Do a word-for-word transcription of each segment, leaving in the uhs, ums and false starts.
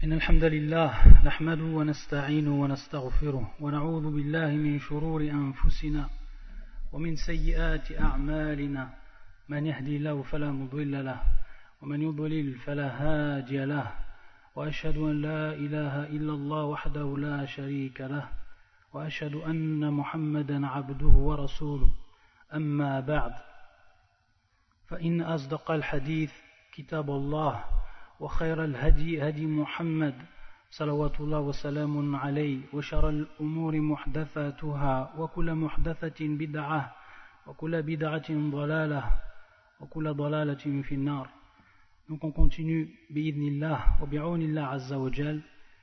إن الحمد لله نحمده ونستعينه ونستغفره ونعوذ بالله من شرور أنفسنا ومن سيئات أعمالنا من يهدي الله فلا مضل له ومن يضلل فلا هادي له وأشهد أن لا إله إلا الله وحده لا شريك له وأشهد أن محمدا عبده ورسوله أما بعد فإن أصدق الحديث كتاب الله وخير الهدي هدي محمد صلوات الله وسلام عليه وشر الأمور محدثاتها وكل محدثة بدعة وكل بدعة ضلالة وكل ضلالة في النار. Donc on continue bi'idnillah wa bi'awnillah azza wa jal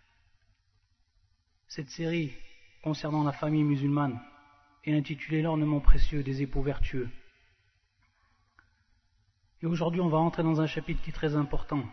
cette série concernant la famille musulmane est intitulée l'ornement précieux des époux vertueux. Et aujourd'hui on va entrer dans un chapitre qui est très important.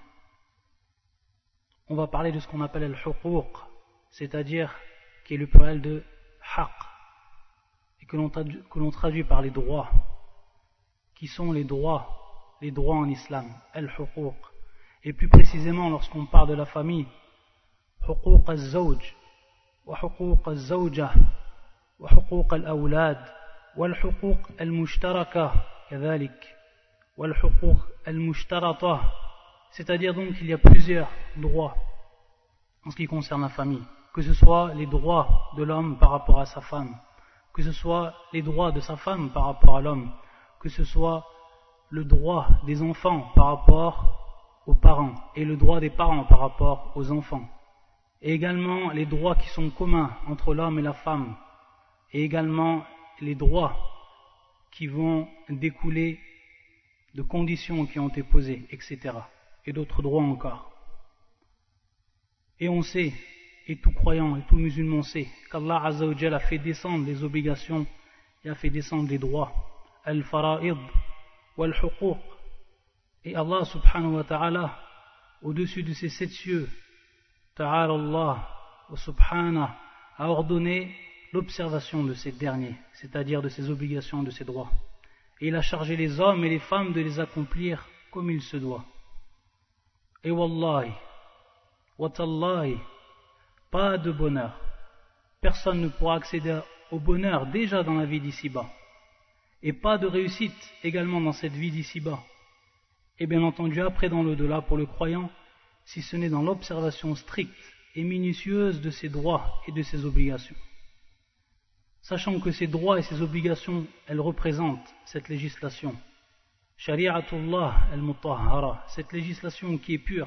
On va parler de ce qu'on appelle al-huquq, c'est-à-dire qui est le pluriel de haq, et que l'on traduit, que l'on traduit par les droits, qui sont les droits, les droits en islam, al-huquq. Et plus précisément, lorsqu'on parle de la famille, huquq al-zawj, wa huquq al-zawja, wa huquq al-awlad, wa al-huquq al-mushtaraka, kadhalik, wa al-huquq al-mushtarata. C'est-à-dire donc qu'il y a plusieurs droits en ce qui concerne la famille, que ce soit les droits de l'homme par rapport à sa femme, que ce soit les droits de sa femme par rapport à l'homme, que ce soit le droit des enfants par rapport aux parents et le droit des parents par rapport aux enfants, et également les droits qui sont communs entre l'homme et la femme, et également les droits qui vont découler de conditions qui ont été posées, et cetera, et d'autres droits encore. Et on sait, et tout croyant et tout musulman sait, qu'Allah Azza wa Jalla a fait descendre les obligations et a fait descendre les droits, al-fara'id wal-huquq. Et Allah subhanahu wa ta'ala, au-dessus de ces sept cieux, ta'ala Allah wa subhanahu, a ordonné l'observation de ces derniers, c'est-à-dire de ces obligations, de ces droits. Et il a chargé les hommes et les femmes de les accomplir comme il se doit. Et wallahi, watallahi, pas de bonheur. Personne ne pourra accéder au bonheur déjà dans la vie d'ici-bas. Et pas de réussite également dans cette vie d'ici-bas. Et bien entendu après dans l'au-delà pour le croyant, si ce n'est dans l'observation stricte et minutieuse de ses droits et de ses obligations. Sachant que ces droits et ces obligations, elles représentent cette législation. Shari'atullah al-mutahhara, cette législation qui est pure,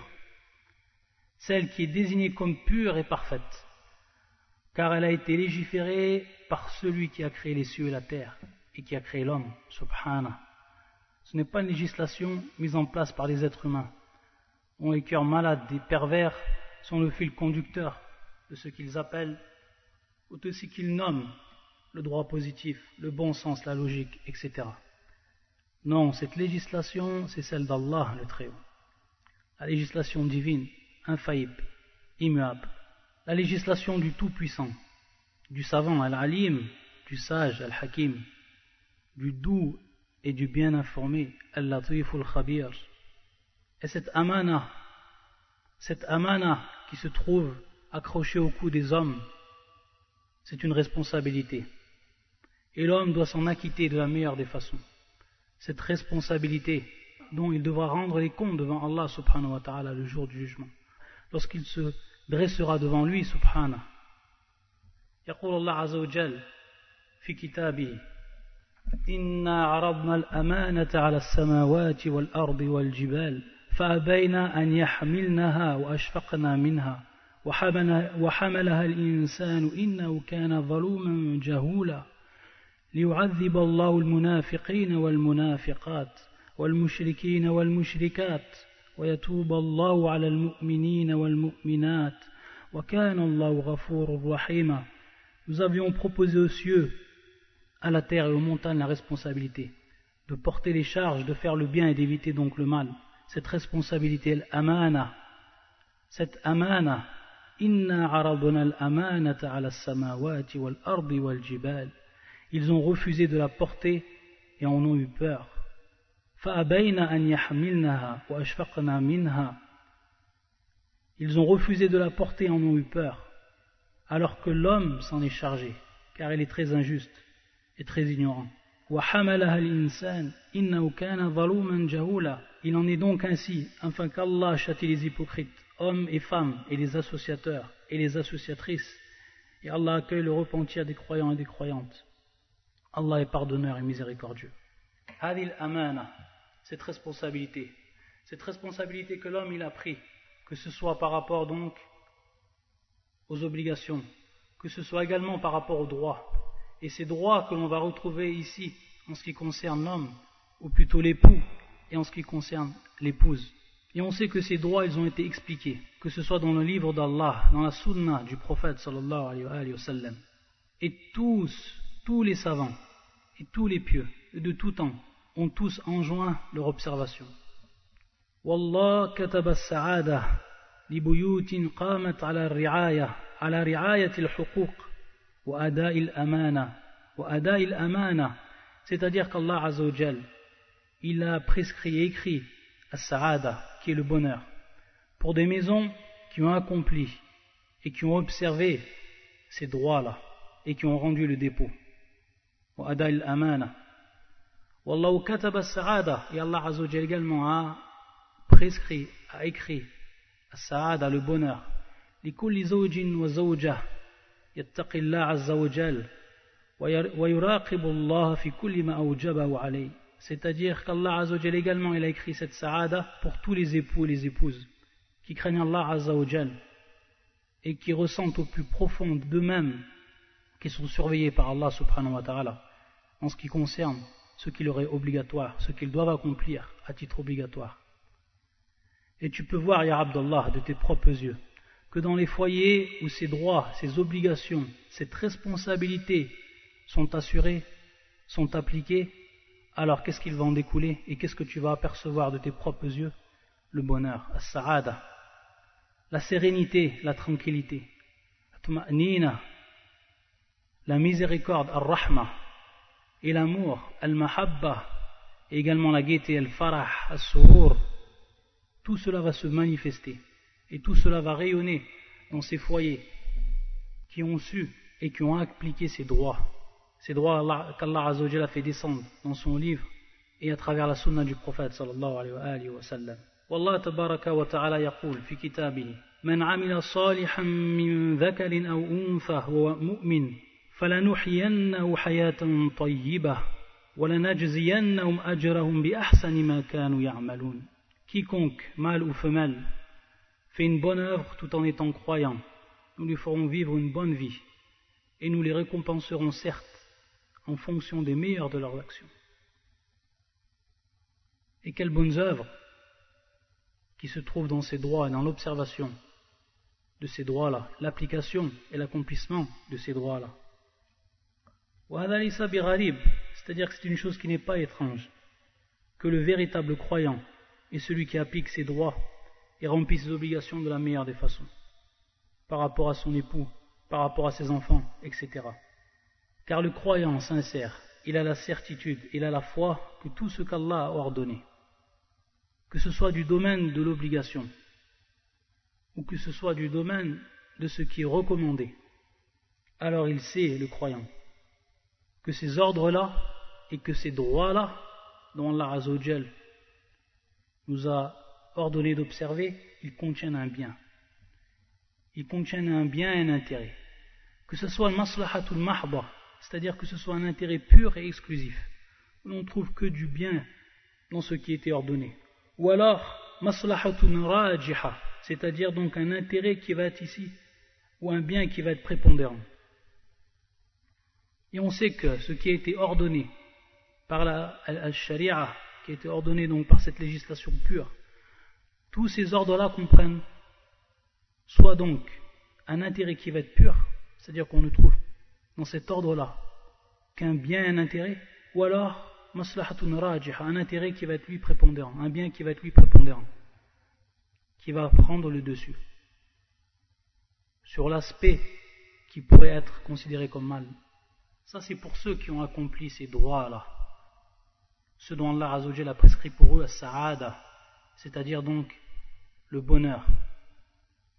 celle qui est désignée comme pure et parfaite, car elle a été légiférée par celui qui a créé les cieux et la terre, et qui a créé l'homme, subhanah. Ce n'est pas une législation mise en place par les êtres humains, dont les cœurs malades et pervers sont le fil conducteur de ce qu'ils appellent, ou de ce qu'ils nomment, le droit positif, le bon sens, la logique, et cetera. Non, cette législation, c'est celle d'Allah le Très-Haut. La législation divine, infaillible, immuable. La législation du Tout-Puissant, du savant, Al-Alim, du sage, Al-Hakim, du doux et du bien informé, Al-Latif Al-Khabir. Et cette amana, cette amana qui se trouve accrochée au cou des hommes, c'est une responsabilité. Et l'homme doit s'en acquitter de la meilleure des façons. Cette responsabilité dont il devra rendre les comptes devant Allah subhanahu wa ta'ala le jour du jugement, lorsqu'il se dressera devant lui subhanahu. يقول الله عز وجل في كتابه إنا عرضنا الأمانة على السماوات والأرض والجبال فأبين أن يحملنها وأشفقنا منها وحملها الإنسان إنه كان ظلوما جهولا ليعذب الله المنافقين والمنافقات والمشركين والمشركات ويتوب الله على المؤمنين والمؤمنات وكان الله غفورا رحيما. Nous avions proposé aux cieux, à la terre et aux montagnes la responsabilité de porter les charges, de faire le bien et d'éviter donc le mal. Cette responsabilité, l'amana, cette amana, inna aradna al-amanata ala as-samawati wal-ardi wal-jibal. Ils ont refusé de la porter et en ont eu peur. فأبين أن يحملنها وأشفقنا منها Ils ont refusé de la porter et en ont eu peur, alors que l'homme s'en est chargé, car il est très injuste et très ignorant. وَحَمَلَهَا الْإِنسَانِ إِنَّهُ كَانَ ظَلُومًا جَهُولًا. Il en est donc ainsi, afin qu'Allah châtie les hypocrites, hommes et femmes, et les associateurs et les associatrices, et Allah accueille le repentir des croyants et des croyantes. Allah est pardonneur et miséricordieux. Hadil amana, cette responsabilité, cette responsabilité que l'homme il a pris, que ce soit par rapport donc aux obligations, que ce soit également par rapport aux droits, et ces droits que l'on va retrouver ici en ce qui concerne l'homme, ou plutôt l'époux, et en ce qui concerne l'épouse. Et on sait que ces droits ils ont été expliqués, que ce soit dans le livre d'Allah, dans la sunna du prophète sallallahu alayhi wa sallam. Et tous, tous les savants et tous les pieux de tout temps ont tous enjoint leur observation. Wallah kataba as-sa'ada li buyutin qamat ala ri'aya ala ri'ayati al-huquq wa ada'i al-amana wa ada'i al-amana, c'est-à-dire qu'Allah azza wa jal il a prescrit et écrit as-sa'ada, qui est le bonheur, pour des maisons qui ont accompli et qui ont observé ces droits-là et qui ont rendu le dépôt. Wa ada'i al-amana. Wallahu kataba as-sa'ada, et Allah azza wa jal également a prescrit, a écrit as-sa'ada, le bonheur. لكل زوج وزوجة يتقي الله عز وجل ويراقب الله في كل ما أوجبه عليه. C'est-à-dire qu'Allah Azza wa Jal également il a écrit cette sa'ada pour tous les époux et les épouses qui craignent Allah Azza wa Jal et qui ressentent au plus profond d'eux-mêmes qu'ils sont surveillés par Allah subhanahu wa ta'ala en ce qui concerne ce qui leur est obligatoire, ce qu'ils doivent accomplir à titre obligatoire. Et tu peux voir, ya Abdallah, de tes propres yeux, que dans les foyers où ces droits, ces obligations, cette responsabilité sont assurées, sont appliquées, alors qu'est-ce qu'il va en découler et qu'est-ce que tu vas apercevoir de tes propres yeux? Le bonheur, as-sa'ada, la sérénité, la tranquillité, at-tuma'nina, la miséricorde, ar-rahma, et l'amour, al-mahabba, et également la gaieté, al-farah, as-surur. Tout cela va se manifester et tout cela va rayonner dans ces foyers qui ont su et qui ont appliqué ces droits. Ces droits qu'Allah Azza wa Jalla a fait descendre dans son livre et à travers la sunna du prophète sallallahu alayhi wa sallam. Wallah tabaraka wa ta'ala yaqul fi kitabihi man amila salihan min dhakarin aw untha wa mu'min falanuhyiyannahu hayatan tayyibah wa lanajziyannahum ajrahum bi ahsani ma kanu ya'malun. Quiconque, mâle ou femelle, fait une bonne œuvre tout en étant croyant, nous lui ferons vivre une bonne vie et nous les récompenserons certes en fonction des meilleures de leurs actions. Et quelles bonnes œuvres qui se trouvent dans ces droits et dans l'observation de ces droits-là, l'application et l'accomplissement de ces droits-là. C'est-à-dire que c'est une chose qui n'est pas étrange, que le véritable croyant est celui qui applique ses droits et remplit ses obligations de la meilleure des façons, par rapport à son époux, par rapport à ses enfants, et cetera. Car le croyant sincère, il a la certitude, il a la foi que tout ce qu'Allah a ordonné, que ce soit du domaine de l'obligation, ou que ce soit du domaine de ce qui est recommandé, alors il sait, le croyant, que ces ordres-là et que ces droits-là, dont Allah Azza wa Jal nous a ordonné d'observer, ils contiennent un bien. Ils contiennent un bien et un intérêt. Que ce soit le maslahatul mahba, c'est-à-dire que ce soit un intérêt pur et exclusif, où l'on ne trouve que du bien dans ce qui était ordonné. Ou alors, maslahatun rajiha, c'est-à-dire donc un intérêt qui va être ici, ou un bien qui va être prépondérant. Et on sait que ce qui a été ordonné par la al-sharia, qui a été ordonné donc par cette législation pure, tous ces ordres-là comprennent soit donc un intérêt qui va être pur, c'est-à-dire qu'on ne trouve dans cet ordre-là qu'un bien et un intérêt, ou alors maslahatun rajiha, un intérêt qui va être lui prépondérant, un bien qui va être lui prépondérant, qui va prendre le dessus sur l'aspect qui pourrait être considéré comme mal. Ça c'est pour ceux qui ont accompli ces droits-là, ceux dont Allah Azza wa Jalla a prescrit pour eux as-sa'ada, c'est-à-dire donc le bonheur,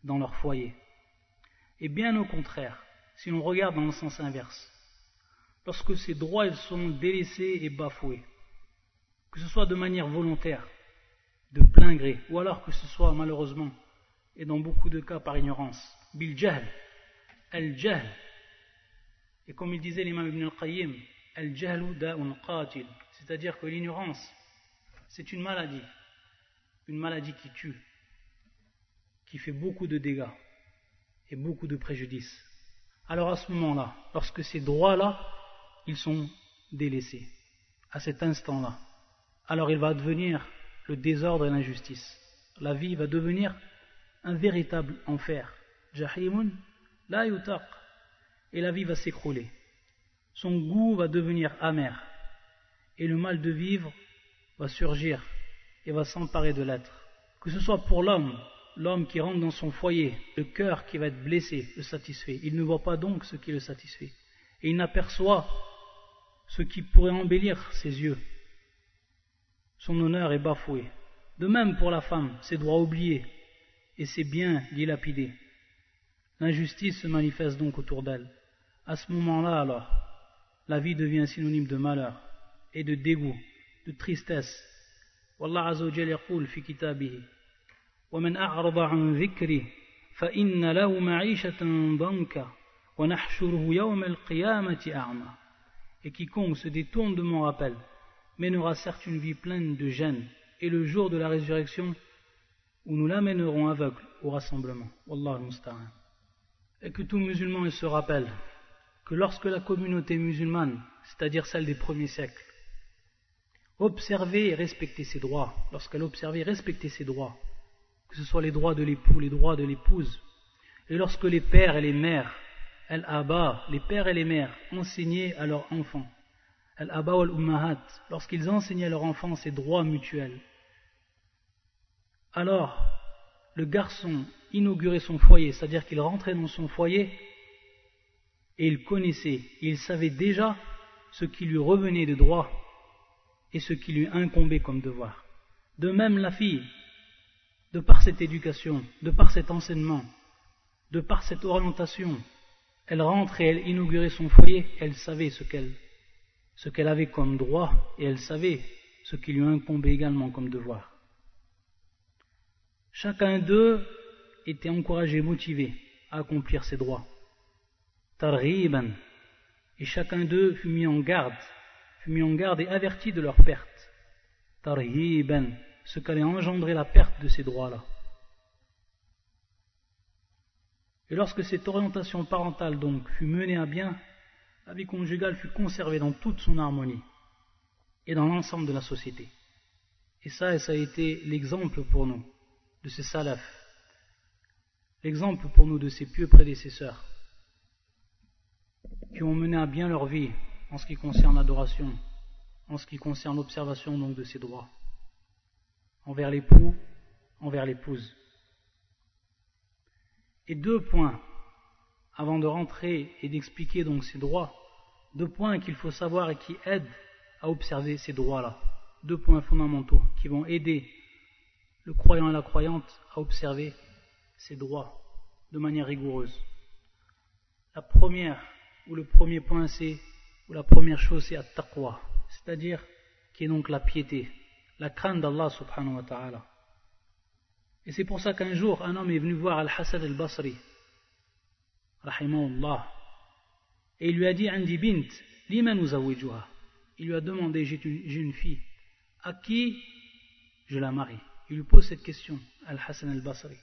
dans leur foyer. Et bien au contraire, si l'on regarde dans le sens inverse, lorsque ces droits ils sont délaissés et bafoués, que ce soit de manière volontaire, de plein gré, ou alors que ce soit malheureusement, et dans beaucoup de cas par ignorance, bil jahl, al jahl, et comme il disait l'imam Ibn al-Qayyim, al jahlu da'un qatil, c'est-à-dire que l'ignorance, c'est une maladie, une maladie qui tue, qui fait beaucoup de dégâts et beaucoup de préjudices. Alors à ce moment-là, lorsque ces droits-là, ils sont délaissés, à cet instant-là, alors il va devenir le désordre et l'injustice. La vie va devenir un véritable enfer. Jahimun la yutaq. Et la vie va s'écrouler. Son goût va devenir amer. Et le mal de vivre va surgir et va s'emparer de l'être. Que ce soit pour l'homme, l'homme qui rentre dans son foyer, le cœur qui va être blessé, le satisfait. Il ne voit pas donc ce qui le satisfait. Et il n'aperçoit ce qui pourrait embellir ses yeux. Son honneur est bafoué. De même pour la femme, ses droits oubliés et ses biens dilapidés. L'injustice se manifeste donc autour d'elle. À ce moment-là alors, la vie devient synonyme de malheur et de dégoût, de tristesse. Wallah Azza wa Jalla yaqul fi kitabihi وَمَنْ أَعْرَضَ عَنْ ذِكْرِي فَإِنَّ لَهُ مَعِيشَةً ضَنْكًا وَنَحْشُرُهُ يَوْمَ الْقِيَامَةِ أَعْمَى. Et quiconque se détourne de mon rappel mènera certes une vie pleine de gêne, et le jour de la résurrection, où nous l'amènerons aveugle au rassemblement. Wallahu musta'an. Et que tout musulman se rappelle que lorsque la communauté musulmane, c'est-à-dire celle des premiers siècles, observait et respectait ses droits, lorsqu'elle observait et respectait ses droits, que ce soit les droits de l'époux, les droits de l'épouse, et lorsque les pères et les mères, al-aba, les pères et les mères, enseignaient à leurs enfants, al-aba wal-ummahat, lorsqu'ils enseignaient à leurs enfants ces droits mutuels, alors le garçon inaugurait son foyer, c'est-à-dire qu'il rentrait dans son foyer et il connaissait, il savait déjà ce qui lui revenait de droit et ce qui lui incombait comme devoir. De même la fille, de par cette éducation, de par cet enseignement, de par cette orientation, elle rentrait et elle inaugurait son foyer, elle savait ce qu'elle, ce qu'elle avait comme droit et elle savait ce qui lui incombait également comme devoir. Chacun d'eux était encouragé et motivé à accomplir ses droits. Targhiban. Et chacun d'eux fut mis en garde, fut mis en garde et averti de leur perte. Targhiban, ce qu'allait engendrer la perte de ces droits-là. Et lorsque cette orientation parentale donc fut menée à bien, la vie conjugale fut conservée dans toute son harmonie et dans l'ensemble de la société. Et ça, et ça a été l'exemple pour nous de ces salafs, l'exemple pour nous de ces pieux prédécesseurs qui ont mené à bien leur vie en ce qui concerne l'adoration, en ce qui concerne l'observation donc de ces droits envers l'époux, envers l'épouse. Et deux points, avant de rentrer et d'expliquer donc ces droits, deux points qu'il faut savoir et qui aident à observer ces droits-là, deux points fondamentaux qui vont aider le croyant et la croyante à observer ses droits de manière rigoureuse. La première, ou le premier point, c'est, ou la première chose, c'est at-taqwa, c'est-à-dire qui est donc la piété, la crainte d'Allah subhanahu wa ta'ala. Et c'est pour ça qu'un jour, un homme est venu voir Al-Hasan al-Basri, rahimahullah, et il lui a dit, Andi bint, liman uzawijuha. Il lui a demandé, j'ai une, j'ai une fille, à qui je la marie? Il lui pose cette question, Al-Hasan al-Basri.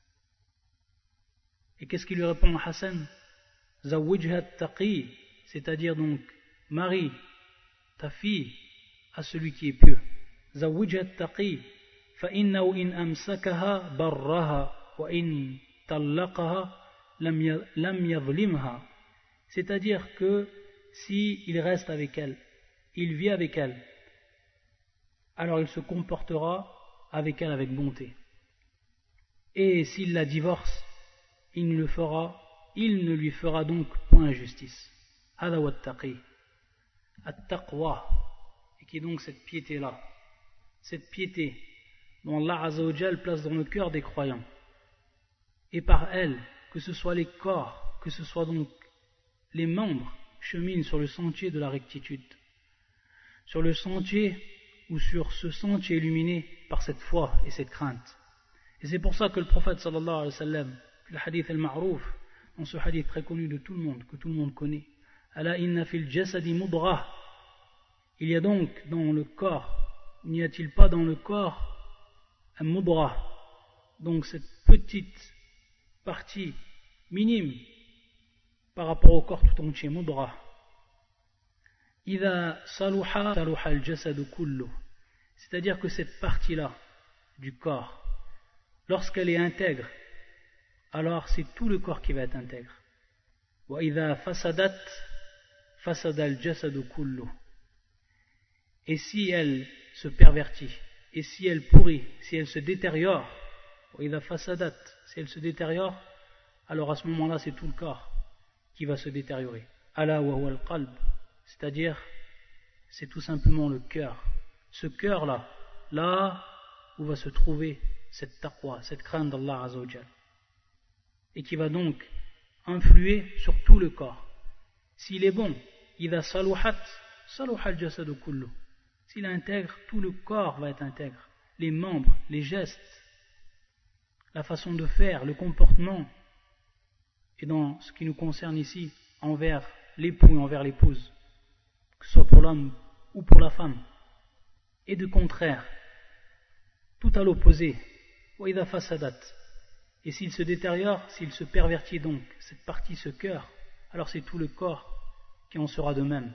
Et qu'est-ce qu'il lui répond, Hassan? Zawijha taqi, c'est-à-dire donc, marie ta fille à celui qui est pieux. Zawijha taqi, fa innahu in amsakaha barraha, wa in tallaqaha lam yadhlimha. C'est-à-dire que si il reste avec elle, il vit avec elle, alors il se comportera avec elle avec bonté. Et s'il la divorce, il ne le fera, il ne lui fera donc point injustice. Hada wa taqi. At-taqwa, et qui est donc cette piété-là, cette piété dont Allah Azza wa Jal place dans le cœur des croyants. et par elle, que ce soit les corps, que ce soit donc les membres, cheminent sur le sentier de la rectitude, sur le sentier ou sur ce sentier illuminé par cette foi et cette crainte. Et c'est pour ça que le prophète sallallahu alayhi wa sallam, le hadith al-ma'rouf, dans ce hadith très connu de tout le monde, que tout le monde connaît, Ala inna fil jasadi mudghah, il y a donc dans le corps, n'y a-t-il pas dans le corps un mudghah, donc cette petite partie minime par rapport au corps tout entier, mudghah. Idha saluha saluha al-jasadu kullu, c'est-à-dire que cette partie-là du corps, lorsqu'elle est intègre, alors c'est tout le corps qui va être intègre. Wa idha fasadat fasada al-jasadu kullu. Et si elle se pervertit, et si elle pourrit, si elle se détériore, wa idha fasadat, si elle se détériore, alors à ce moment-là c'est tout le corps qui va se détériorer. Ala wa huwa al-qalb, c'est-à-dire c'est tout simplement le cœur. Ce cœur-là, là où va se trouver cette taqwa, cette crainte d'Allah Azza wa Jal, et qui va donc influer sur tout le corps. S'il est bon, idha saluhat, saluha al-jasadu kullu. S'il intègre, tout le corps va être intègre. Les membres, les gestes, la façon de faire, le comportement, et dans ce qui nous concerne ici, envers l'époux et envers l'épouse, que ce soit pour l'homme ou pour la femme, et de contraire, tout à l'opposé, wa idha fasadat. Et s'il se détériore, s'il se pervertit donc, cette partie, ce cœur, alors c'est tout le corps qui en sera de même.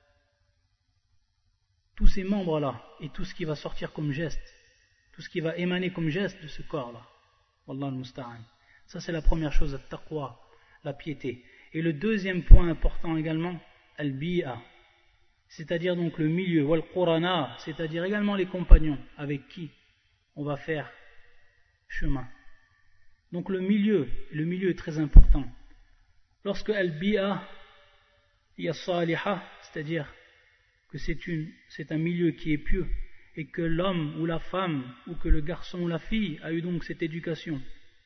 Tous ces membres-là, et tout ce qui va sortir comme geste, tout ce qui va émaner comme geste de ce corps-là. Wallah al-musta'an. Ça c'est la première chose, la taqwa, la piété. Et le deuxième point important également, al-bi'a, c'est-à-dire donc le milieu, wal-qurana, c'est-à-dire également les compagnons avec qui on va faire chemin. Donc le milieu, le milieu est très important. Lorsque al-bi'a, il y a saliha, c'est-à-dire que c'est, une, c'est un milieu qui est pieux, et que l'homme ou la femme, ou que le garçon ou la fille a eu donc cette éducation,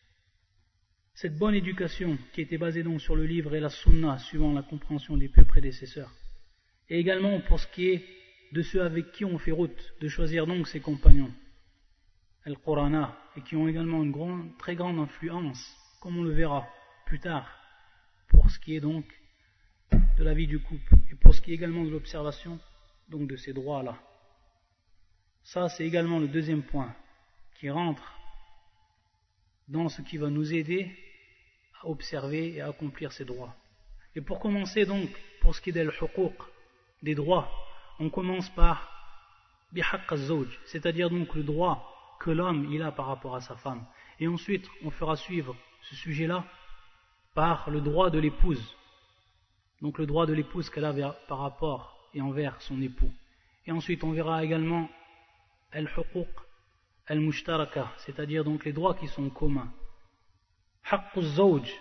cette bonne éducation qui était basée donc sur le livre et la sunna, suivant la compréhension des pieux prédécesseurs. Et également pour ce qui est de ceux avec qui on fait route, de choisir donc ses compagnons, al-Qurana, et qui ont également une grande, très grande influence, comme on le verra plus tard, pour ce qui est donc de la vie du couple, et pour ce qui est également de l'observation donc de ces droits-là. Ça, c'est également le deuxième point qui rentre dans ce qui va nous aider à observer et à accomplir ces droits. Et pour commencer donc, pour ce qui est del huquq, des droits, on commence par bihaqq az-zawj, c'est-à-dire donc le droit que l'homme il a par rapport à sa femme. Et ensuite, on fera suivre ce sujet-là par le droit de l'épouse. Donc le droit de l'épouse qu'elle a par rapport et envers son époux. Et ensuite on verra également al-huquq al-mushtaraka, c'est-à-dire donc les droits qui sont communs. Haqqu az-zawj,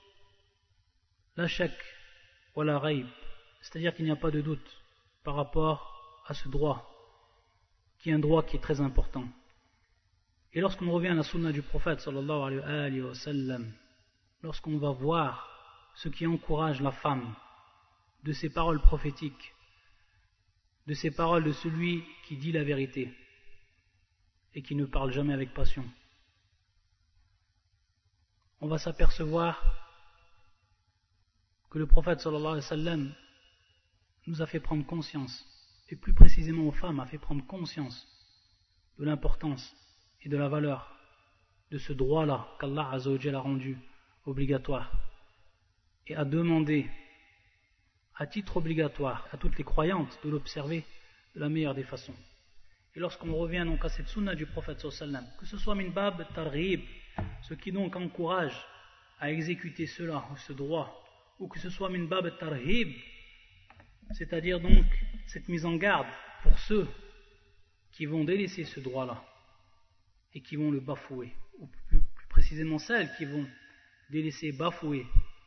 la shak wa la ghayb, c'est-à-dire qu'il n'y a pas de doute par rapport à ce droit, qui est un droit qui est très important. Et lorsqu'on revient à la sunna du prophète sallallahu alayhi wa sallam, lorsqu'on va voir ce qui encourage la femme de ces paroles prophétiques, de ces paroles de celui qui dit la vérité et qui ne parle jamais avec passion, on va s'apercevoir que le prophète sallallahu alayhi wa sallam nous a fait prendre conscience, et plus précisément aux femmes a fait prendre conscience de l'importance et de la valeur de ce droit-là qu'Allah Azza wa Jal a rendu obligatoire, et a demandé à titre obligatoire à toutes les croyantes de l'observer de la meilleure des façons. Et lorsqu'on revient donc à cette sunna du prophète sallallahu alayhi wa sallam, que ce soit min bab targhib, ce qui donc encourage à exécuter cela, ce droit, ou que ce soit min bab tarhib, c'est-à-dire donc cette mise en garde pour ceux qui vont délaisser ce droit-là et qui vont le bafouer, ou plus, plus précisément celles qui vont délaisser, bafouer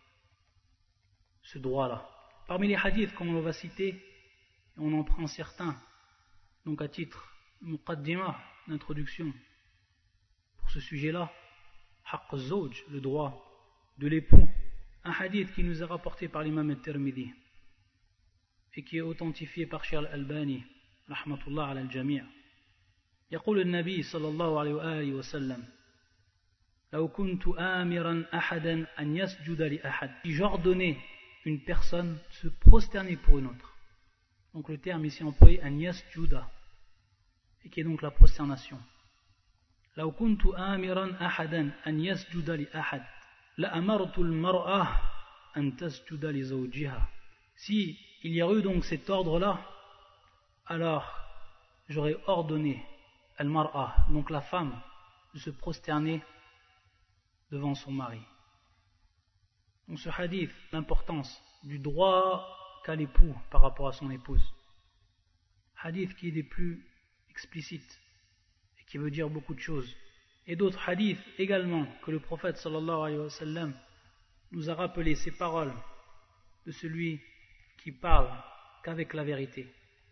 ce droit-là. Parmi les hadiths, comme on va citer, on en prend certains, donc à titre muqaddima, d'introduction pour ce sujet-là, haqq az-zawj, le droit de l'époux. Un hadith qui nous est rapporté par l'imam al-Tirmidhi et qui est authentifié par Cheikh al-Albani rahmatullah ala al-jami'. يقول النبي صلى الله عليه وآله وسلم لو كنت آمرا أحدا أن يسجد لأحد. Si j'ordonnais une personne de se prosterner pour une autre. Donc le terme ici employé an yasjuda, et qui est donc la prosternation. لو كنت آمرا أحدا أن يسجد لأحد لأمرت المرأة أن تسجد لزوجها. Si il y a eu donc cet ordre-là, alors j'aurais ordonné al-mar'a, donc la femme, de se prosterner devant son mari. Donc ce hadith, l'importance du droit qu'a l'époux par rapport à son épouse. Hadith qui est des plus explicites et qui veut dire beaucoup de choses. Et d'autres hadiths également que le prophète sallallahu alayhi wa sallam nous a rappelé ces paroles de celui qui parle qu'avec la vérité.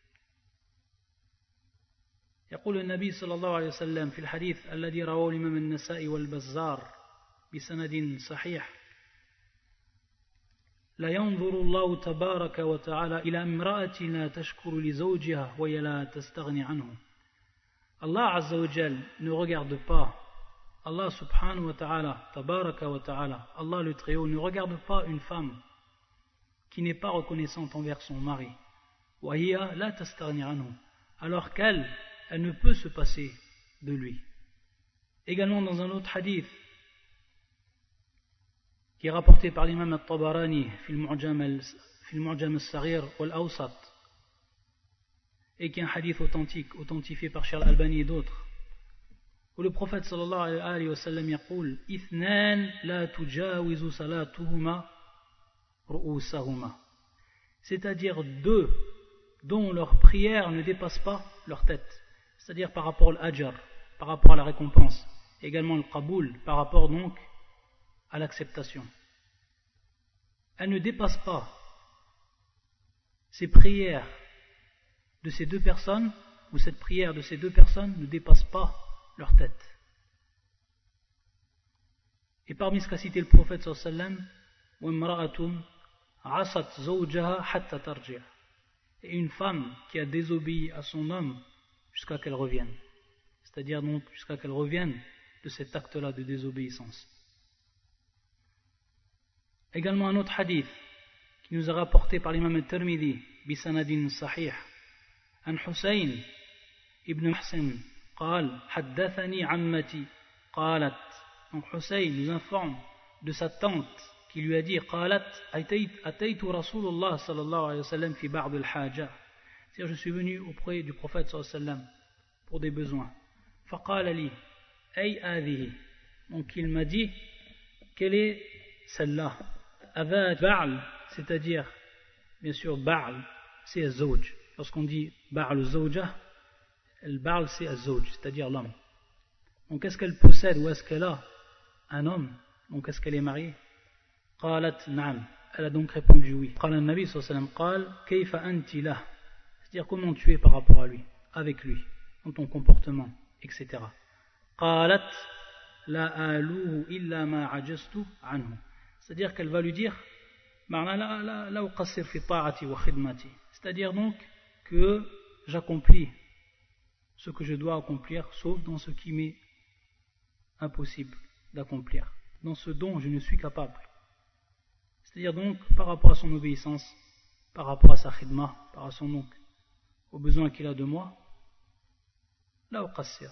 يقول النبي صلى الله عليه وسلم في الحديث الذي رواه الإمام النسائي والبزار بسند صحيح لا ينظر الله تبارك وتعالى إلى امرأة لا تشكر لزوجها وهي لا تستغني عنه. Allah Azza wa Jal ne regarde pas, Allah subhanahu wa ta'ala, tabaraka wa ta'ala, Allah le Très-Haut ne regarde pas une femme qui n'est pas reconnaissante envers son mari, وهي لا تستغني عنه, alors qu'elle elle ne peut se passer de lui. Également dans un autre hadith qui est rapporté par l'imam al-Tabarani في المعجم الصغير والأوسط et qui est un hadith authentique, authentifié par Cheikh al-Albani et d'autres, où le prophète sallallahu alayhi wa sallam يقول اثنان لا تجاوز صلاتهما رؤوسهما, c'est-à-dire deux dont leur prière ne dépasse pas leur tête, c'est-à-dire par rapport à l'ajr, par rapport à la récompense, également le qaboul, par rapport donc à l'acceptation. Elle ne dépasse pas ces prières de ces deux personnes, ou cette prière de ces deux personnes ne dépasse pas leur tête. Et parmi ce qu'a cité le prophète sallallahu alayhi wa sallam, et une femme qui a désobéi à son homme jusqu'à qu'elle revienne, c'est-à-dire donc jusqu'à qu'elle revienne de cet acte-là de désobéissance. Également un autre hadith qui nous est rapporté par l'imam al-Tirmidhi bisanadin sahih an Husayn ibn Muhsin قال حدثني عمتي قالت. Donc Husayn nous informe de sa tante qui lui a dit قالت أتيت رسول الله صلى الله عليه وسلم في بعض الحاجة, c'est-à-dire je suis venu auprès du prophète صلى الله عليه وسلم pour des besoins. فقال لي أي هذه, donc il m'a dit quelle est celle-là. Avad Ba'al, c'est-à-dire, bien sûr, Ba'al, c'est Az-Zawj. Lorsqu'on dit Ba'al Zawja, le Ba'al c'est Az-Zawj, c'est-à-dire l'homme. Donc est-ce qu'elle possède ou est-ce qu'elle a un homme? Donc est-ce qu'elle est mariée? Qalat Na'am, elle a donc répondu oui. Qala Nabi sallallahu alayhi wa sallam, Qal Kayfa anti lah, c'est-à-dire comment tu es par rapport à lui, avec lui, dans ton comportement, et cetera. Qalat La aluhu illa ma ajastu anhu, c'est-à-dire qu'elle va lui dire c'est-à-dire donc que j'accomplis ce que je dois accomplir sauf dans ce qui m'est impossible d'accomplir, dans ce dont je ne suis capable, c'est-à-dire donc par rapport à son obéissance, par rapport à sa khidma, par rapport à son donc aux besoins qu'il a de moi, la uqassir.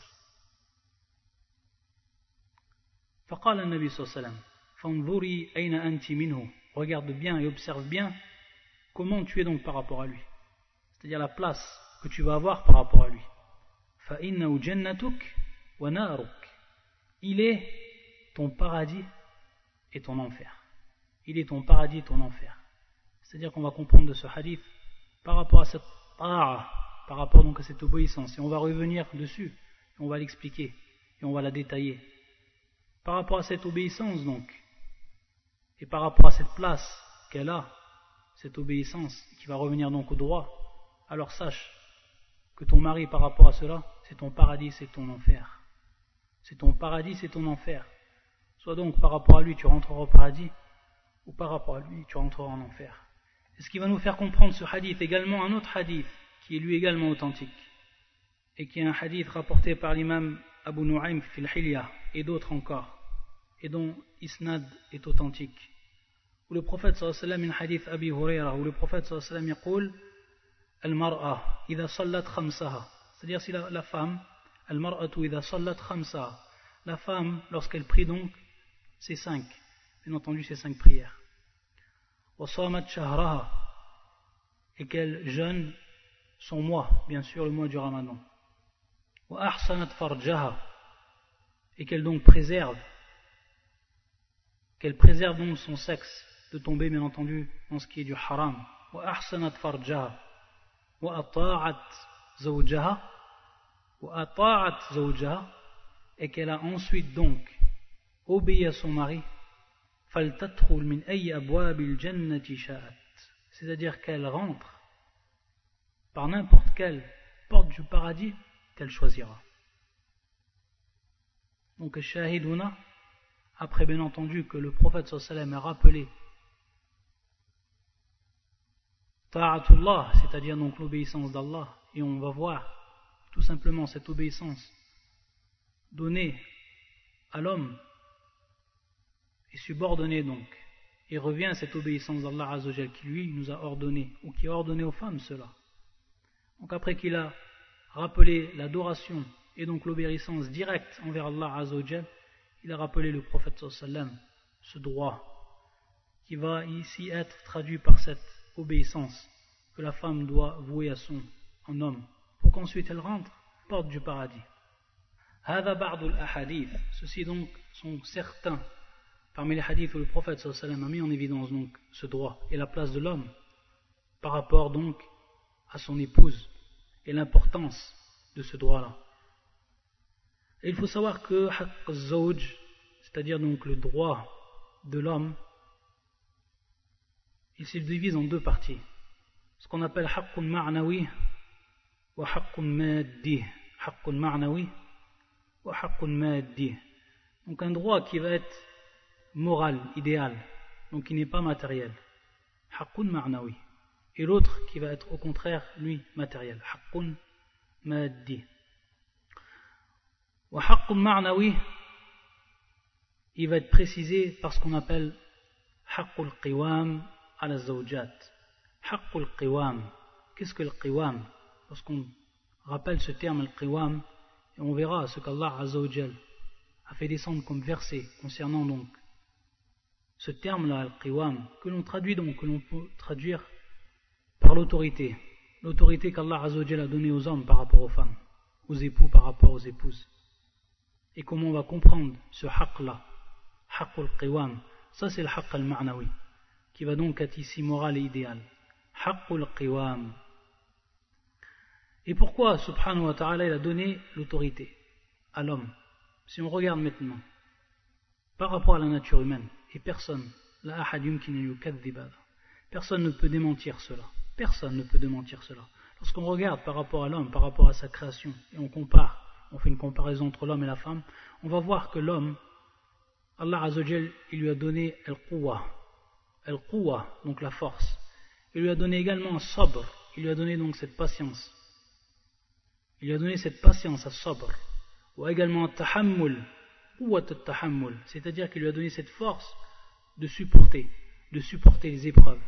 فقال النبي صلى الله عليه وسلم فانظري أين أنت منه, regarde bien et observe bien comment tu es donc par rapport à lui, c'est-à-dire la place que tu vas avoir par rapport à lui. فإنه جنتك ونارك, il est ton paradis et ton enfer. Il est ton paradis et ton enfer. C'est-à-dire qu'on va comprendre de ce hadith par rapport à cette ta'a, par rapport donc à cette obéissance, et on va revenir dessus, et on va l'expliquer et on va la détailler. Par rapport à cette obéissance donc, et par rapport à cette place qu'elle a, cette obéissance qui va revenir donc au droit, alors sache que ton mari par rapport à cela, c'est ton paradis, c'est ton enfer. C'est ton paradis, c'est ton enfer. Soit donc par rapport à lui tu rentreras au paradis, ou par rapport à lui tu rentreras en enfer. Et ce qui va nous faire comprendre ce hadith également, un autre hadith, qui est lui également authentique, et qui est un hadith rapporté par l'imam Abu Nu'aym fil Hilya, et d'autres encore, et dont Isnad est authentique. Où le prophète sallallahu alayhi wa sallam, un hadith Abi Hurayra, où le prophète sallallahu alayhi wa sallam yaqul, al-mar'a, idha sallat khamsaha, c'est-à-dire si la, la femme, al-mar'atu idha sallat khamsaha, la femme, lorsqu'elle prie donc, c'est cinq, bien entendu c'est cinq prières. Wa samat shahraha, et qu'elle jeûne son mois, bien sûr le mois du Ramadan. Wa ahsanat farjaha, et qu'elle donc préserve, qu'elle préserve donc son sexe de tomber bien entendu dans ce qui est du haram. Wa ahsanat farjaha, wa ata'at zawjaha, wa ata'at zawjaha, et qu'elle a ensuite donc obéi à son mari, faltadkhul min ayyi abwabil jannati sha'at, c'est-à-dire qu'elle rentre par n'importe quelle porte du paradis qu'elle choisira. Donc shahiduna, après bien entendu que le prophète sallallahu alayhi wa sallam a rappelé ta'atullah, c'est-à-dire donc l'obéissance d'Allah, et on va voir tout simplement cette obéissance donnée à l'homme et subordonnée donc, et revient à cette obéissance d'Allah Azza wa Jal qui lui nous a ordonné, ou qui a ordonné aux femmes cela. Donc après qu'il a rappelé l'adoration et donc l'obéissance directe envers Allah Azza wa Jal, il a rappelé le prophète sallallahu alayhi wa sallam ce droit qui va ici être traduit par cette obéissance que la femme doit vouer à son en homme pour qu'ensuite elle rentre porte du paradis. Hada ba'dul ahadith, ceci donc sont certains parmi les hadiths où le prophète sallallahu alayhi wa sallam a mis en évidence donc ce droit et la place de l'homme par rapport donc à son épouse et l'importance de ce droit-là. Et il faut savoir que haqq az-zawj, c'est-à-dire donc le droit de l'homme, il se divise en deux parties. Ce qu'on appelle haqqun ma'nawi wa haqqun maddi. Haqqun ma'nawi wa haqqun maddi. Donc un droit qui va être moral, idéal, donc qui n'est pas matériel. Haqqun ma'nawi. Et l'autre qui va être au contraire, lui, matériel. Haqqun maddi. Wa haqqun ma'nawi, il va être précisé par ce qu'on appelle haqqul qiwam ala zawjat. Haqqul qiwam. Qu'est-ce que le qiwam? Lorsqu'on rappelle ce terme, le qiwam, et on verra ce qu'Allah Azza wa Jal a fait descendre comme verset concernant donc ce terme-là, le qiwam, que l'on traduit donc, que l'on peut traduire par l'autorité. L'autorité qu'Allah Azza wa Jal a donnée aux hommes par rapport aux femmes, aux époux par rapport aux épouses. Et comment on va comprendre ce haqq-là, haqqul qiwam, ça c'est le haqq al-ma'nawi, qui va donc être ici moral et idéal. Haqqul qiwam. Et pourquoi, subhanahu wa ta'ala, il a donné l'autorité à l'homme? Si on regarde maintenant, par rapport à la nature humaine, et personne, la ahad yumkinu yukadhdhib hadha, personne ne peut démentir cela. Personne ne peut démentir cela. Lorsqu'on regarde par rapport à l'homme, par rapport à sa création, et on compare, on fait une comparaison entre l'homme et la femme, on va voir que l'homme, Allah Azza wa Jal, il lui a donné al-quwa, al-quwa, donc la force. Il lui a donné également sabr, il lui a donné donc cette patience. Il lui a donné cette patience à sabr, ou également tahammul, quwwat at-tahammul, c'est-à-dire qu'il lui a donné cette force de supporter, de supporter les épreuves.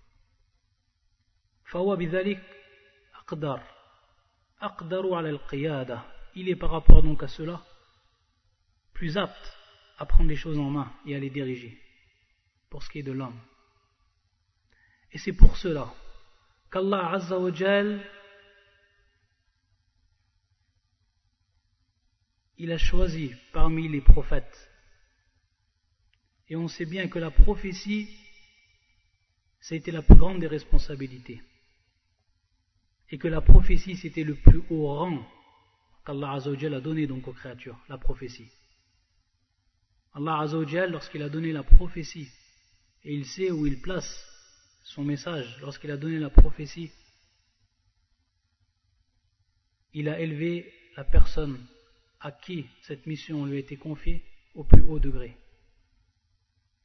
Fawa bidhalik aqdar, aqdaru ala al-qiyada. Il est par rapport donc à cela plus apte à prendre les choses en main et à les diriger pour ce qui est de l'homme. Et c'est pour cela qu'Allah Azza wa Jal, il a choisi parmi les prophètes. Et on sait bien que la prophétie, ça a été la plus grande des responsabilités. Et que la prophétie, c'était le plus haut rang qu'Allah Azza wa Jal a donné donc aux créatures, la prophétie. Allah Azza wa Jal, lorsqu'il a donné la prophétie, et il sait où il place son message, lorsqu'il a donné la prophétie, il a élevé la personne à qui cette mission lui a été confiée au plus haut degré.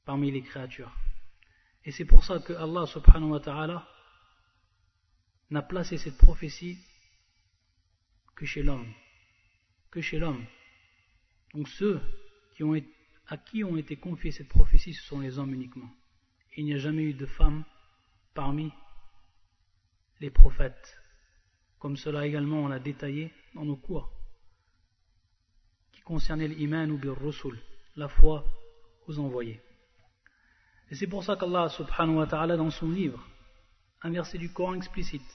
parmi les créatures. Et c'est pour ça que Allah subhanahu wa ta'ala n'a placé cette prophétie que chez l'homme. Que chez l'homme. Donc ceux qui ont été, à qui ont été confiées cette prophétie, ce sont les hommes uniquement. Et il n'y a jamais eu de femmes parmi les prophètes. Comme cela également on l'a détaillé dans nos cours, qui concernait l'iman ou bir rusul, la foi aux envoyés. Et c'est pour ça qu'Allah subhanahu wa ta'ala dans son livre, un verset du Coran explicite,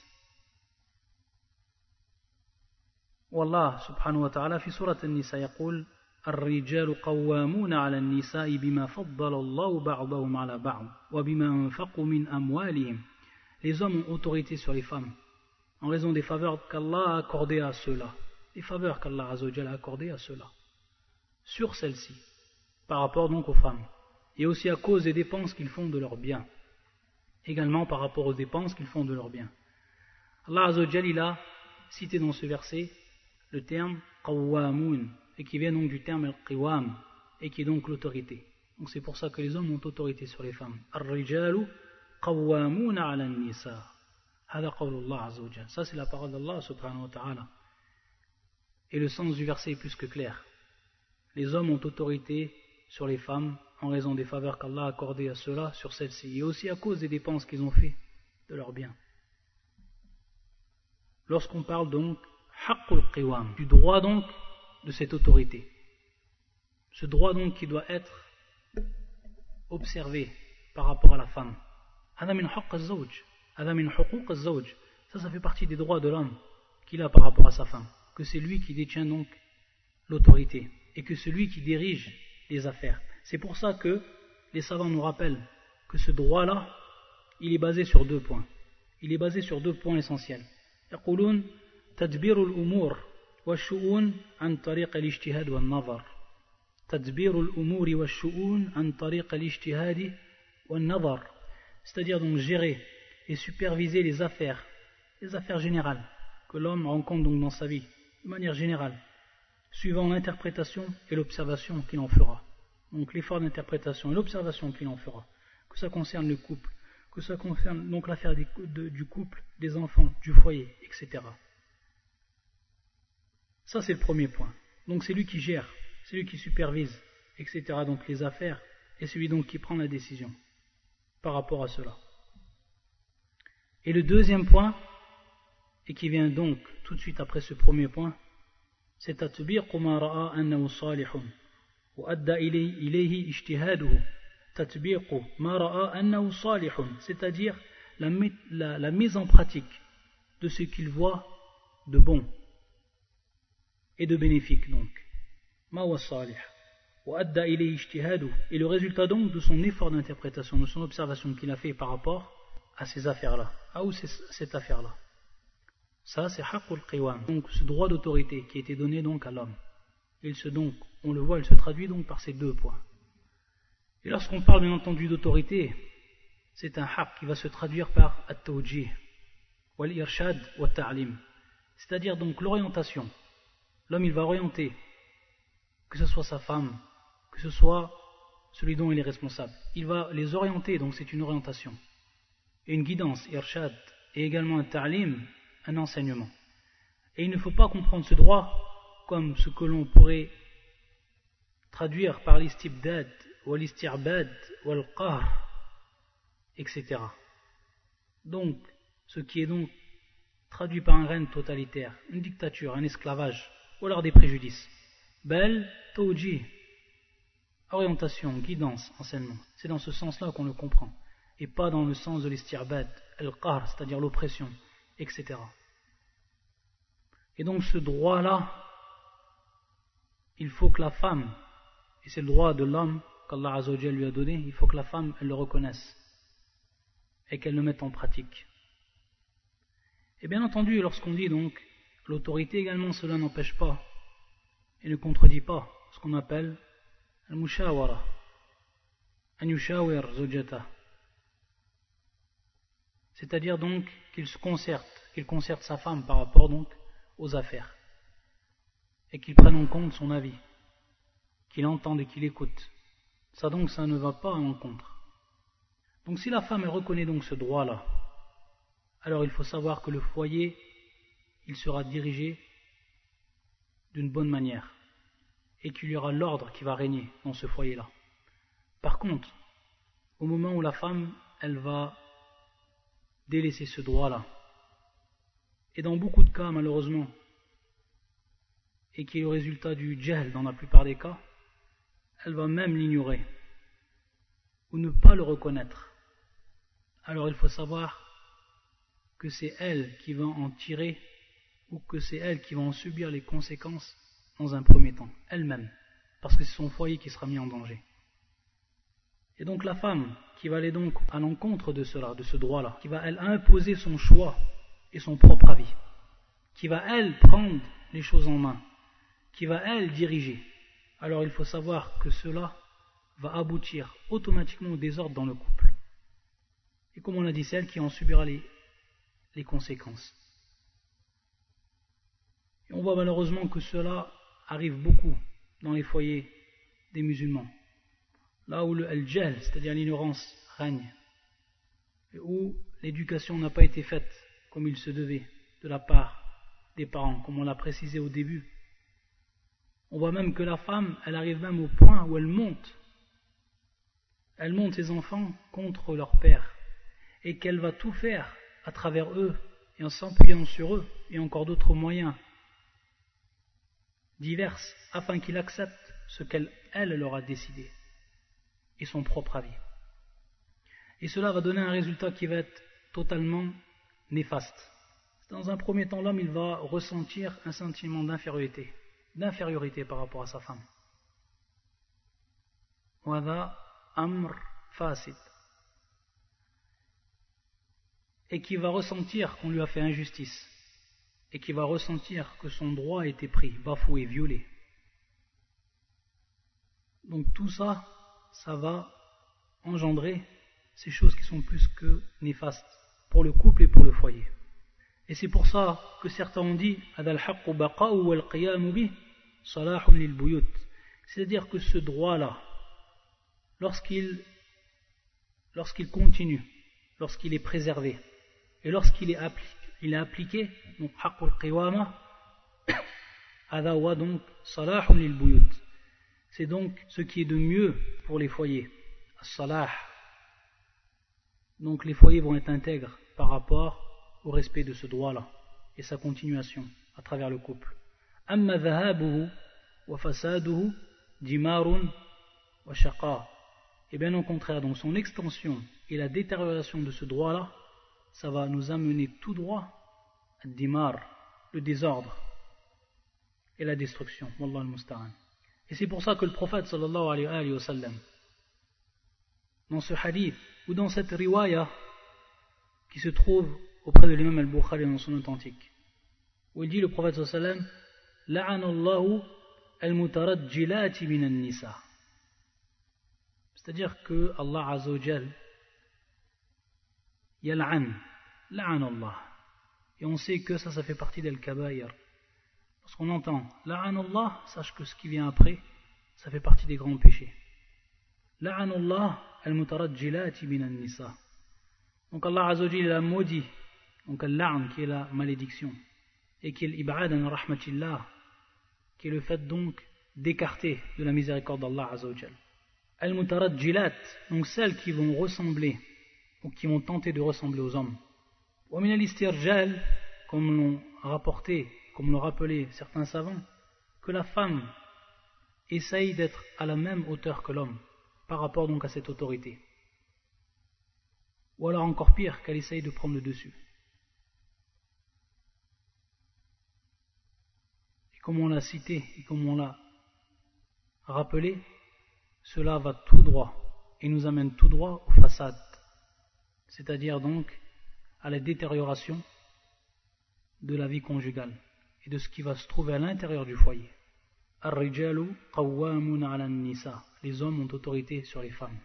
والله سبحانه وتعالى في سورة النساء يقول الرجال قوامون على النساء بما فضل الله بعضهم على بعض وبما أنفقوا من أموالهم. Les hommes ont autorité sur les femmes en raison des faveurs qu'Allah a accordées à ceux-là, les faveurs qu'Allah Azzawajal a accordées à ceux-là, sur celles-ci, par rapport donc aux femmes, et aussi à cause des dépenses qu'ils font de leurs biens, également par rapport aux dépenses qu'ils font de leurs biens. Allah Azzawajal il a cité dans ce verset le terme qawwamun, et qui vient donc du terme al-qiwam, et qui est donc l'autorité. Donc c'est pour ça que les hommes ont autorité sur les femmes. Ar-rijalu qawwamuna ala an-nisa. Hada qawlullah azza wa jalla. Ça c'est la parole d'Allah subhanahu wa ta'ala. Et le sens du verset est plus que clair. Les hommes ont autorité sur les femmes en raison des faveurs qu'Allah a accordées à ceux-là sur celles-ci, et aussi à cause des dépenses qu'ils ont fait de leurs biens. Lorsqu'on parle donc haqqul qiwam, du droit donc de cette autorité, ce droit donc qui doit être observé par rapport à la femme, hada min haqq az-zawj, hada min huquq az-zawj, ça ça fait partie des droits de l'homme qu'il a par rapport à sa femme, que c'est lui qui détient donc l'autorité et que c'est lui qui dirige les affaires. C'est pour ça que les savants nous rappellent que ce droit-là, il est basé sur deux points. Il est basé sur deux points essentiels. يقولون تدبير الأمور والشؤون عن طريق الاجتهاد والنظر. تدبير الأمور والشؤون عن طريق الاجتهاد والنظر. C'est-à-dire donc gérer et superviser les affaires, les affaires générales que l'homme rencontre donc dans sa vie, de manière générale, suivant l'interprétation et l'observation qu'il en fera. Donc l'effort d'interprétation et l'observation qu'il en fera, que ça concerne le couple, que ça concerne donc l'affaire du couple, des enfants, du foyer, et cetera. Ça c'est le premier point. Donc c'est lui qui gère, c'est lui qui supervise, et cetera. Donc les affaires, et celui donc qui prend la décision par rapport à cela. Et le deuxième point, et qui vient donc tout de suite après ce premier point, c'est tatbiq ma ra'a annahu salihun wa adda ilayhi ijtihaduhu. Tatbiq ma ra'a annahu salihun, c'est-à-dire la, la, la mise en pratique de ce qu'il voit de bon et de bénéfique donc. Ma wa salih wa adda ilayhi ijtihaduhu, et le résultat donc de son effort d'interprétation, de son observation qu'il a fait par rapport à ces affaires-là, à où c'est cette affaire-là. Ça, c'est haqqul qiwam, donc ce droit d'autorité qui a été donné donc à l'homme. Il se donc, on le voit, il se traduit donc par ces deux points. Et lorsqu'on parle bien entendu d'autorité, c'est un haqq qui va se traduire par at-tawjih, wal-irshad, wat-ta'lim. C'est-à-dire donc l'orientation. L'homme, il va orienter, que ce soit sa femme, que ce soit celui dont il est responsable. Il va les orienter, donc c'est une orientation. Et une guidance, irshad, et également un ta'lim, un enseignement. Et il ne faut pas comprendre ce droit comme ce que l'on pourrait traduire par l'istibdad, ou l'isti'bad, ou al-qahr, et cetera. Donc, ce qui est donc traduit par un règne totalitaire, une dictature, un esclavage, ou alors des préjudices. Bel, tawjih, orientation, guidance, enseignement. C'est dans ce sens-là qu'on le comprend, et pas dans le sens de l'isti'bad, al-qahr, c'est-à-dire l'oppression, et cetera. Et donc ce droit-là, il faut que la femme, et c'est le droit de l'homme qu'Allah Azza wa Jalla lui a donné, il faut que la femme, elle le reconnaisse et qu'elle le mette en pratique. Et bien entendu, lorsqu'on dit donc l'autorité également, cela n'empêche pas et ne contredit pas ce qu'on appelle al-mushawara, an yushawir zawjata. C'est-à-dire donc qu'il se concerte, qu'il concerte sa femme par rapport donc aux affaires, et qu'il prenne en compte son avis, qu'il entende et qu'il écoute. Ça donc, ça ne va pas à l'encontre. Donc si la femme elle reconnaît donc ce droit-là, alors il faut savoir que le foyer, il sera dirigé d'une bonne manière et qu'il y aura l'ordre qui va régner dans ce foyer-là. Par contre, au moment où la femme, elle va délaisser ce droit-là, et dans beaucoup de cas malheureusement, et qui est le résultat du jahl dans la plupart des cas, elle va même l'ignorer ou ne pas le reconnaître. Alors il faut savoir que c'est elle qui va en tirer ou que c'est elle qui va en subir les conséquences dans un premier temps, elle-même, parce que c'est son foyer qui sera mis en danger. Et donc la femme qui va aller donc à l'encontre de cela, de ce droit-là, qui va elle imposer son choix et son propre avis, qui va elle prendre les choses en main, qui va elle diriger, alors il faut savoir que cela va aboutir automatiquement au désordre dans le couple. Et comme on l'a dit, c'est elle qui en subira les, les conséquences. Et on voit malheureusement que cela arrive beaucoup dans les foyers des musulmans. Là où le al-jahl, c'est-à-dire l'ignorance, règne, et où l'éducation n'a pas été faite comme il se devait de la part des parents, comme on l'a précisé au début. On voit même que la femme, elle arrive même au point où elle monte, elle monte ses enfants contre leur père, et qu'elle va tout faire à travers eux, et en s'appuyant sur eux, et encore d'autres moyens divers, afin qu'ils acceptent ce qu'elle elle leur a décidé, et son propre avis. Et cela va donner un résultat qui va être totalement néfaste. Dans un premier temps, l'homme il va ressentir un sentiment d'infériorité, d'infériorité par rapport à sa femme. Wada amr fasid. Et qui va ressentir qu'on lui a fait injustice, et qui va ressentir que son droit a été pris, bafoué, violé. Donc tout ça, ça va engendrer ces choses qui sont plus que néfastes pour le couple et pour le foyer. Et c'est pour ça que certains ont dit c'est-à-dire que ce droit-là, lorsqu'il, lorsqu'il continue, lorsqu'il est préservé, et lorsqu'il est appliqué, il est appliqué, donc haqqul qiwama, donc salahun lil buyut. C'est donc ce qui est de mieux pour les foyers. As-salah. Donc les foyers vont être intègres par rapport au respect de ce droit-là et sa continuation à travers le couple. Amma dhahabuhu wa fasaduhu dimarun wa shaqa. Et bien au contraire, donc son extension et la détérioration de ce droit-là, ça va nous amener tout droit à dimar, le désordre et la destruction. Wallah al-musta'an. Et c'est pour ça que le prophète sallallahu alayhi wa sallam, dans ce hadith ou dans cette riwaya qui se trouve auprès de l'imam al-Bukhari dans son authentique, où il dit, le prophète sallallahu alayhi wa sallam, la'anallahu al-mutarajjilati minan nisa. C'est-à-dire que Allah azza wa jal yal'an, la'an Allah. Et on sait que ça, ça fait partie d'al-kabaïr. Parce qu'on entend la'an Allah, sache que ce qui vient après, ça fait partie des grands péchés. La'an Allah al-mutarajjilati minan nisa. Donc Allah azza wa jal a maudit, donc al-la'an qui est la malédiction, et qui est l'ib'ad an rahmatillah, qui est le fait donc d'écarter de la miséricorde d'Allah azza wa jal. Al-mutarajjilat, donc celles qui vont ressembler, ou qui vont tenter de ressembler aux hommes. Wa min al-istirjal, comme l'ont rapporté, comme l'ont rappelé certains savants, que la femme essaye d'être à la même hauteur que l'homme, par rapport donc à cette autorité. Ou alors encore pire, qu'elle essaye de prendre le dessus. Et comme on l'a cité, et comme on l'a rappelé, cela va tout droit, et nous amène tout droit au fasad, c'est-à-dire donc à la détérioration de la vie conjugale et de ce qui va se trouver à l'intérieur du foyer. Ar-rijalu qawwamun 'ala an-nisa. Les hommes ont autorité sur les femmes.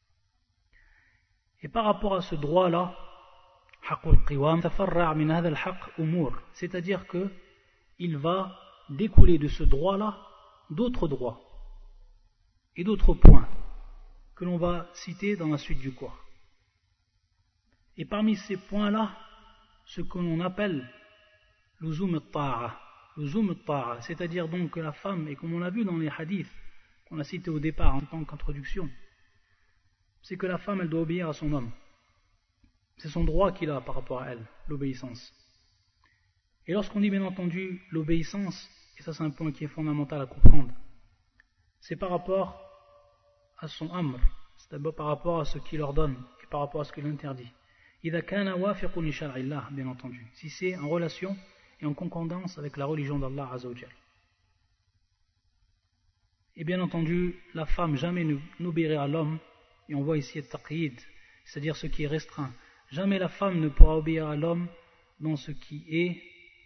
Et par rapport à ce droit-là, haqqul qiwam tafarra' min hadha al-haqq umur, c'est-à-dire que il va découler de ce droit-là d'autres droits et d'autres points que l'on va citer dans la suite du cours. Et parmi ces points-là, ce que l'on appelle l'uzum al-ta'a, l'uzum al-ta'a, c'est-à-dire donc que la femme, et comme on l'a vu dans les hadiths qu'on a cités au départ en tant qu'introduction, c'est que la femme, elle doit obéir à son homme. C'est son droit qu'il a par rapport à elle, l'obéissance. Et lorsqu'on dit bien entendu l'obéissance, et ça c'est un point qui est fondamental à comprendre, c'est par rapport à son amr, c'est-à-dire par rapport à ce qu'il ordonne et par rapport à ce qu'il interdit. إذا كان وافق لشرع الله, bien entendu, si c'est en relation et en concordance avec la religion d'Allah Azza wa Jal. Et bien entendu, la femme jamais n'obéira à l'homme, et on voit ici taqyid, c'est-à-dire ce qui est restreint. Jamais la femme ne pourra obéir à l'homme dans ce qui est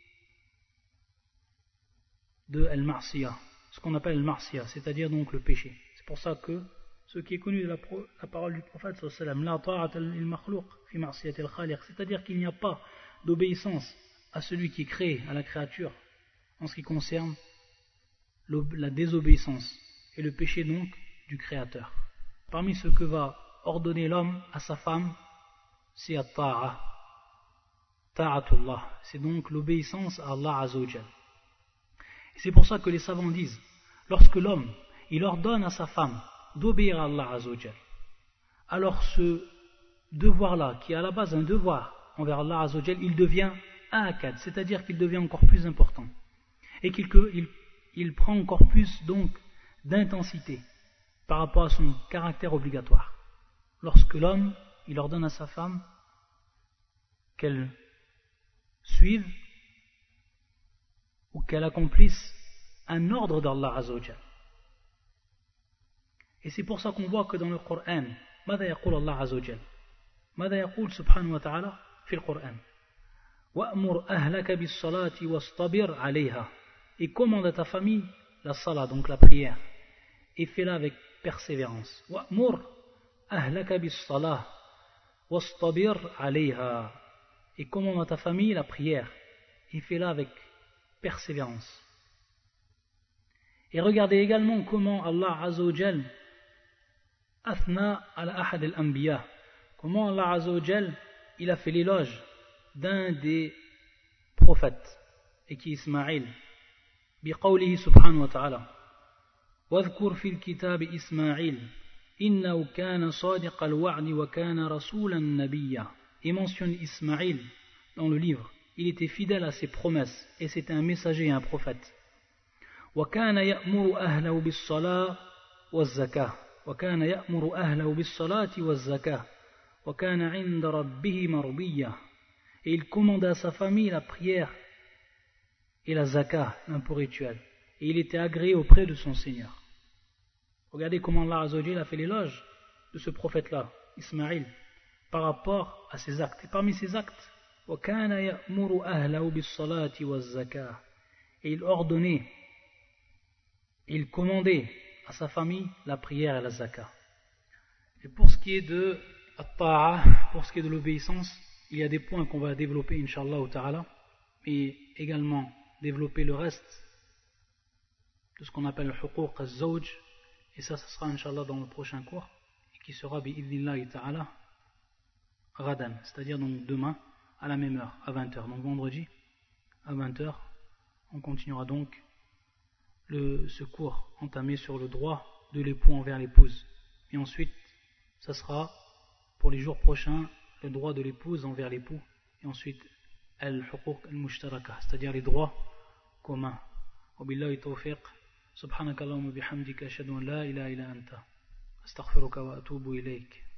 de al-ma'siyah, ce qu'on appelle al-ma'siyah, c'est-à-dire donc le péché. C'est pour ça que ce qui est connu de la, pro, la parole du prophète sallallahu alayhi wa sallam, c'est-à-dire qu'il n'y a pas d'obéissance à celui qui crée, à la créature, en ce qui concerne la désobéissance et le péché donc du créateur. Parmi ce que va ordonner l'homme à sa femme, c'est at-ta'a, ta'atullah, c'est donc l'obéissance à Allah Azza wa Jal. Et c'est pour ça que les savants disent, lorsque l'homme il ordonne à sa femme d'obéir à Allah Azza wa Jal, alors ce devoir-là, qui est à la base un devoir envers Allah Azza wa Jal, il devient akad, c'est-à-dire qu'il devient encore plus important et qu'il il, il prend encore plus donc d'intensité par rapport à son caractère obligatoire. Lorsque l'homme il ordonne à sa femme qu'elle suive ou qu'elle accomplisse un ordre d'Allah Azza wa Jal. Et c'est pour ça qu'on voit que dans le Coran, ماذا يقول الله عز وجل؟ ماذا يقول سبحانه وتعالى في القرآن؟ وأمر أهلك بالصلاة واصطبر عليها. Et commande à ta famille la salat, donc la prière, et fais-la avec persévérance. وأمر أهلك بالصلاة واصطبر عليها. Et commande à ta famille la prière, et fais-la avec persévérance. Et regardez également comment Allah Azza wa Jal Athna ala ahad al-anbiya, comment Allah Azza wa Jal il a fait l'éloge d'un des prophètes et qui est Ismaïl biqawlihi subhanahu wa ta'ala wadhkur fil kitab Ismaïl innahu kana sadiq al-wa'd wa kana rasulan nabiyya. Il mentionne Ismaïl dans le livre, il était fidèle à ses promesses et c'était un messager et un prophète. Wa kana ya'muru ahlahu bis-salah waz-zakah. وكان يأمر أهله بالصلاة والزكاة وكان عند ربه مرضيا. Et il commandait à sa famille la prière et la zakah, l'impôt rituel, et il était agréé auprès de son Seigneur. Regardez comment Allah Azza wa Jalla a fait l'éloge de ce prophète-là, Ismaïl, par rapport à ses actes. Et parmi ses actes, وكان يأمر أهله بالصلاة والزكاة, et il ordonnait, et il commandait à sa famille la prière et la zakah. Et pour ce qui est de at-ta'a, pour ce qui est de l'obéissance, il y a des points qu'on va développer inshallah ta'ala, et également développer le reste de ce qu'on appelle le huquq az-zawj, et ça, ça sera inshallah dans le prochain cours, et qui sera bi'idhnillahi ta'ala ghadan, c'est-à-dire donc demain à la même heure, à vingt heures, donc vendredi à vingt heures. On continuera donc Le, ce cours entamé sur le droit de l'époux envers l'épouse. Et ensuite, ça sera pour les jours prochains le droit de l'épouse envers l'époux. Et ensuite, al-huquq al-mushtaraka, c'est-à-dire les droits communs. Wa billahi tawfiq. Subhanakallahumma bihamdika ashhadu an la ilaha illa anta astaghfiruka wa atubu ilayk.